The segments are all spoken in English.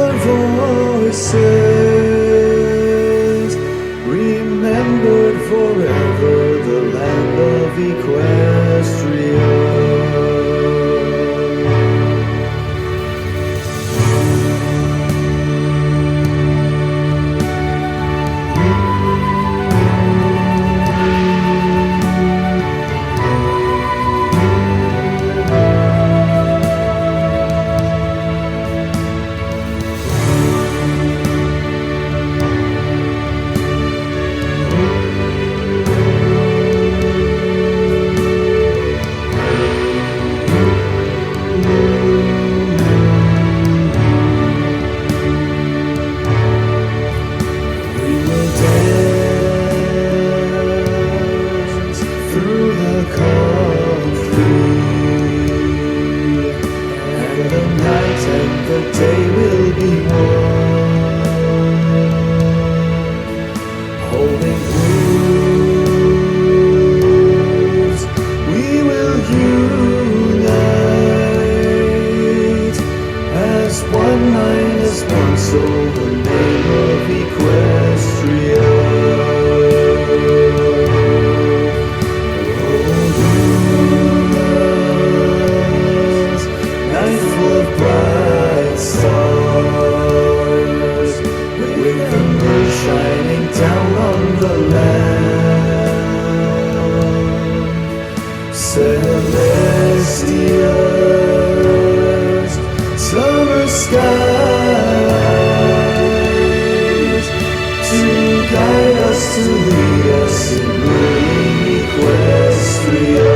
voices, remembered forever, the land of Equestria. The day will be one, holding hands, we will unite as one mind, as one soul, the name of Equestria. Shining down on the land, celestials, summer skies, to guide us, to lead us in ruling Equestria.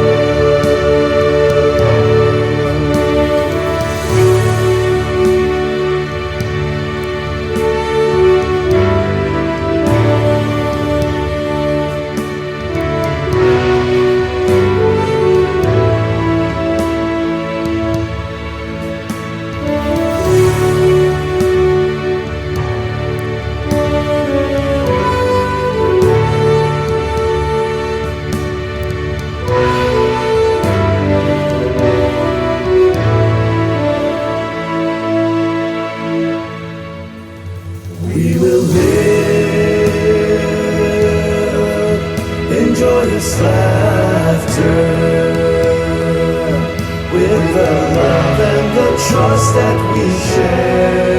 We will live in joyous laughter, with the love and the trust that we share.